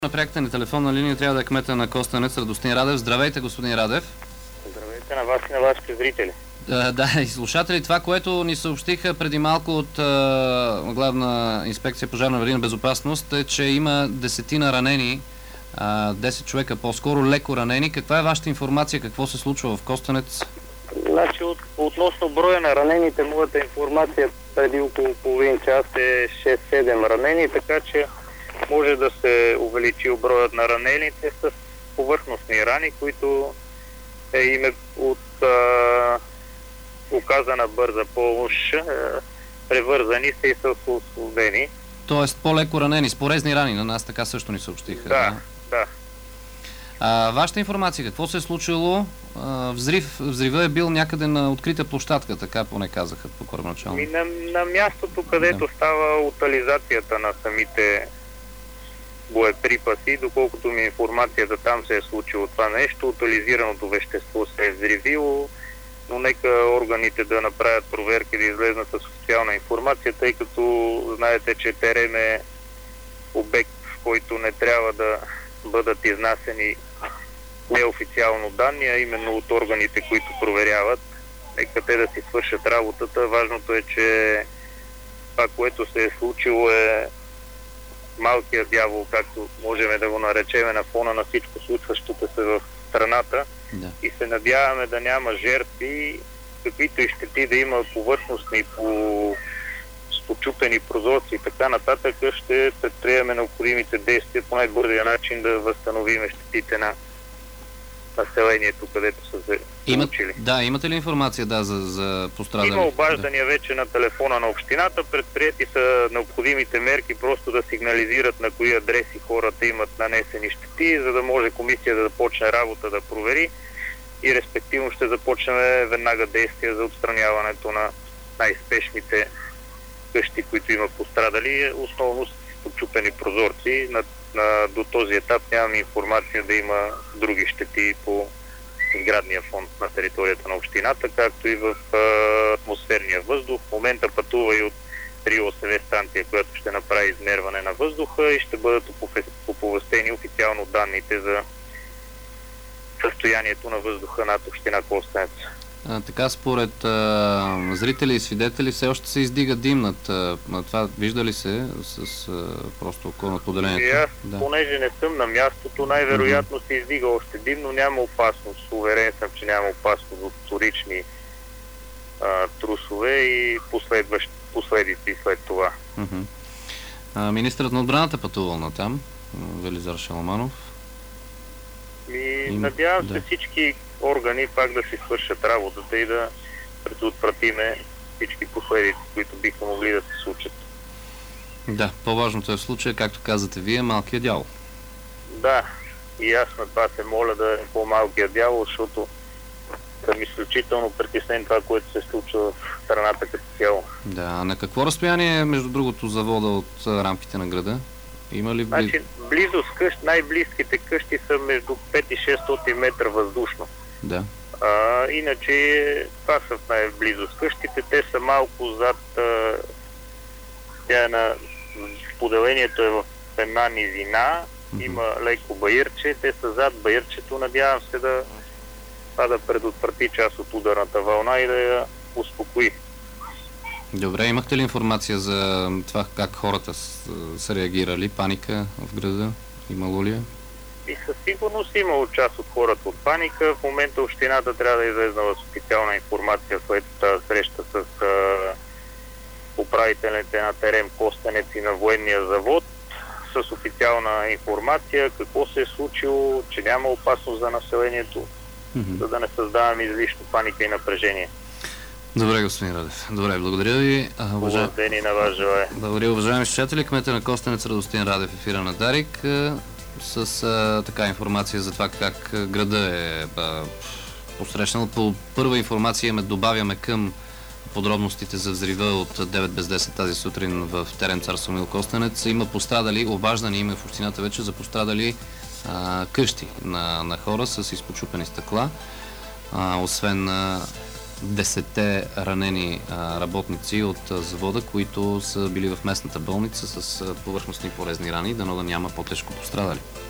На пряката ни телефонна линия трябва да е кмета на Костенец Радостин Радев. Здравейте, господин Радев. Здравейте на вас и на вашите зрители. Да, и слушатели, това, което ни съобщиха преди малко от Главна инспекция пожарна аварийна безопасност е, че има 10 ранени, 10 човека по-скоро леко ранени. Каква е вашата информация? Какво се случва в Костенец? Значи, относно броя на ранените, моята информация преди около половин час е 6-7 ранени, така че може да се увеличи броят на ранените с повърхностни рани, които им е от оказана бърза помощ, превързани са и са освободени. Тоест по-леко ранени, с порезни рани, на нас така също ни съобщиха. Да. Вашата информация, какво се е случило? Взрива е бил някъде на открита площадка, така поне казаха по първоначално. На мястото, където става утилизацията на самите боеприпаси, доколкото ми информацията там се е случило това нещо, утилизираното вещество се е взривило, но нека органите да направят проверки, да излезнат с официална информация, тъй като знаете, че терен е обект, в който не трябва да бъдат изнасени неофициално данни, а именно от органите, които проверяват. Нека те да си свършат работата. Важното е, че това, което се е случило, е малкият дявол, както можем да го наречем, на фона на всичко случващото се в страната. Да. И се надяваме да няма жертви, каквито и щети да има повърхностни, по почупени прозорци и така нататък, ще предприемем необходимите действия по най-бързия начин да възстановим щетите на населението, където са се случили. Да, имате ли информация за пострадали? Има обаждания вече на телефона на общината, предприети са необходимите мерки, просто да сигнализират на кои адреси хората имат нанесени щети, за да може комисия да почне работа да провери и респективно ще започнем веднага действия за отстраняването на най-спешните къщи, които има пострадали, основно с почупени прозорци. До този етап нямам информация да има други щети по сградния фонд на територията на общината, както и в атмосферния въздух. В момента пътува и от РИОСВ станция, която ще направи измерване на въздуха и ще бъдат оповестени официално данните за състоянието на въздуха над община Костенец. Така, според зрители и свидетели все още се издига дим над това. Вижда ли се с просто около поделението? Аз, понеже не съм на мястото, най-вероятно се издига още дим, но няма опасност. Уверен съм, че няма опасност от вторични трусове и последици след това. Министърът на отбраната пътувал натам, Велизар Шаламанов. Надявам се всички органи пак да си свършат работата и да предотвратиме всички последици, които биха могли да се случат. Да, по-важното е в случая, както казвате вие, малкият дявол. Да, и аз на това се моля да е по-малкият дявол, защото съм изключително притеснен това, което се случва в страната като цяло. Да, а на какво разстояние, между другото, завода от рамките на града? Има ли Значи, близо с къщи, най-близките къщи са между 5 и 600 метра въздушно. Да. Иначе това са най-близо с къщите. Те са малко зад поделението е в една низина, има леко баирче, те са зад баирчето. Надявам се това да предотврати част от ударната вълна и да я успокои. Добре, имахте ли информация за това как хората са реагирали? Паника в града? Имало ли е? И със сигурност имало част от хората от паника. В момента общината трябва да излезна с официална информация след среща с управителите на терен Костенец и на военния завод с официална информация какво се е случило, че няма опасност за населението, за да не създаваме излишно паника и напрежение. Добре, господин Радев. Добре, благодаря ви. Хубав ден и на вас желая. Благодаря, уважаеми слушатели. Кмета на Костенец Радостин Радев, ефира на Дарик, с така информация за това как града е посрещнал. По първа информация добавяме към подробностите за взрива от 9 без 10 тази сутрин в терен Цар Самуил Костенец. Има пострадали, обаждани има в общината вече за пострадали къщи на хора с изпочупени стъкла. Освен 10 ранени работници от завода, които са били в местната болница с повърхностни порезни рани, дано да няма по-тежко пострадали.